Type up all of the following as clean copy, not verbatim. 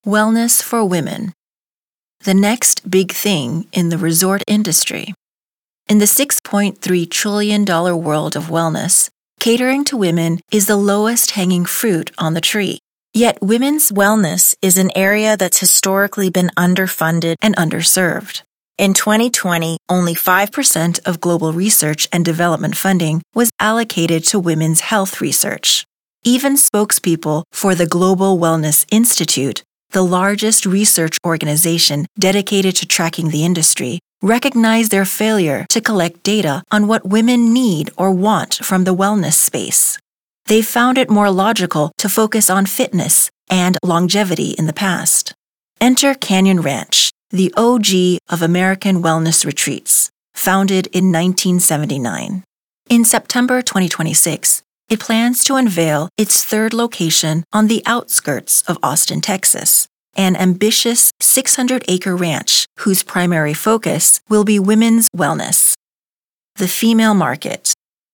Wellness for women. The next big thing in the resort industry. In the $6.3 trillion world of wellness, catering to women is the lowest hanging fruit on the tree. Yet women's wellness is an area that's historically been underfunded and underserved. In 2020, only 5% of global research and development funding was allocated to women's health research. Even spokespeople for the Global Wellness Institute, the largest research organization dedicated to tracking the industry, recognize their failure to collect data on what women need or want from the wellness space. They found it more logical to focus on fitness and longevity in the past. Enter Canyon Ranch, the OG of American wellness retreats, founded in 1979. In September 2026, it plans to unveil its third location on the outskirts of Austin, Texas, an ambitious 600-acre ranch whose primary focus will be women's wellness. The female market.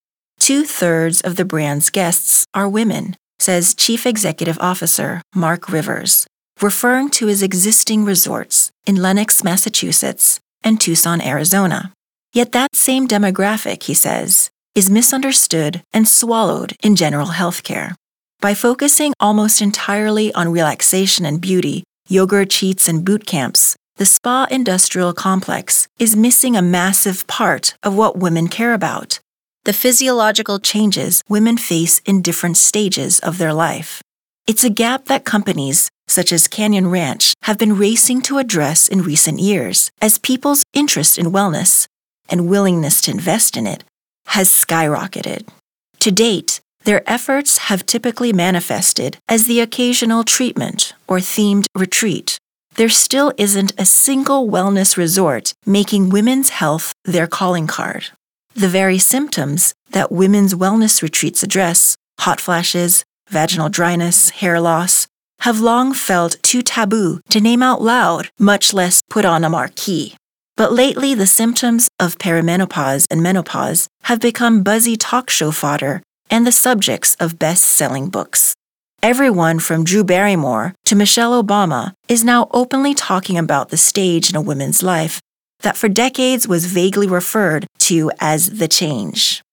2/3 of the brand's guests are women, says Chief Executive Officer Mark Rivers, referring to his existing resorts in Lenox, Massachusetts, and Tucson, Arizona. Yet that same demographic, he says, is misunderstood and swallowed in general healthcare. By focusing almost entirely on relaxation and beauty, yoga retreats and boot camps, the spa industrial complex is missing a massive part of what women care about: the physiological changes women face in different stages of their life. It's a gap that companies, such as Canyon Ranch, have been racing to address in recent years, as people's interest in wellness and willingness to invest in it has skyrocketed. To date, their efforts have typically manifested as the occasional treatment or themed retreat. There still isn't a single wellness resort making women's health their calling card. The very symptoms that women's wellness retreats address, hot flashes, vaginal dryness, hair loss, have long felt too taboo to name out loud, much less put on a marquee. But lately, the symptoms of perimenopause and menopause have become buzzy talk show fodder and the subjects of best-selling books. Everyone from Drew Barrymore to Michelle Obama is now openly talking about the stage in a woman's life that for decades was vaguely referred to as the change.